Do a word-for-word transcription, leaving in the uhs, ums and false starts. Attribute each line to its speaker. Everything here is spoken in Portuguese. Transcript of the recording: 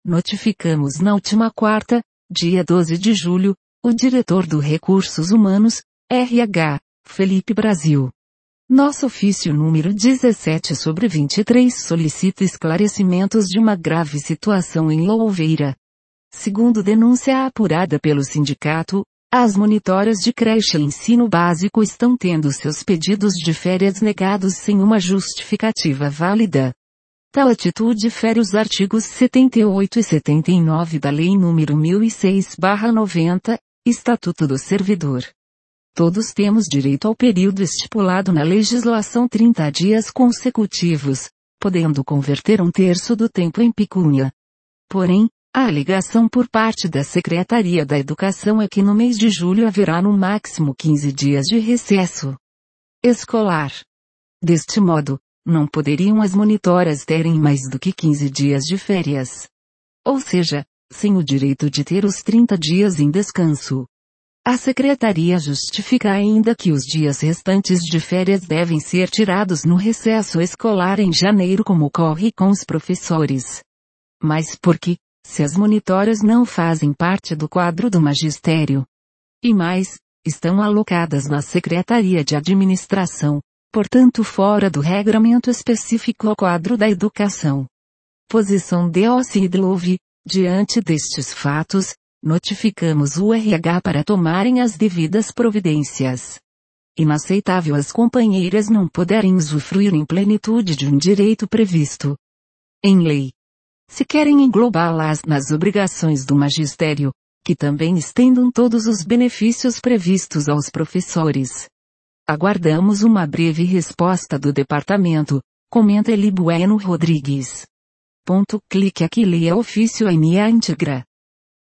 Speaker 1: notificamos na última quarta, dia doze de julho, o diretor do Recursos Humanos, R H, Felipe Brasil. Nosso ofício número dezessete sobre vinte e três solicita esclarecimentos de uma grave situação em Louveira. Segundo denúncia apurada pelo sindicato, as monitoras de creche e ensino básico estão tendo seus pedidos de férias negados sem uma justificativa válida. Tal atitude fere os artigos setenta e oito e setenta e nove da Lei nº mil e seis barra noventa, Estatuto do Servidor. Todos temos direito ao período estipulado na legislação trinta dias consecutivos, podendo converter um terço do tempo em pecúnia. Porém, a alegação por parte da Secretaria da Educação é que no mês de julho haverá no máximo quinze dias de recesso escolar. Deste modo, não poderiam as monitoras terem mais do que quinze dias de férias. Ou seja, sem o direito de ter os trinta dias em descanso. A Secretaria justifica ainda que os dias restantes de férias devem ser tirados no recesso escolar em janeiro, como ocorre com os professores. Mas por que, se as monitoras não fazem parte do quadro do magistério? E mais, estão alocadas na Secretaria de Administração, portanto fora do regramento específico ao quadro da educação. Posição de Occidlove, diante destes fatos, notificamos o R H para tomarem as devidas providências. Inaceitável as companheiras não poderem usufruir em plenitude de um direito previsto em lei. Se querem englobá-las nas obrigações do magistério, que também estendam todos os benefícios previstos aos professores. Aguardamos uma breve resposta do departamento, comenta Eli Bueno Rodrigues. Ponto, clique aqui, leia ofício em minha íntegra.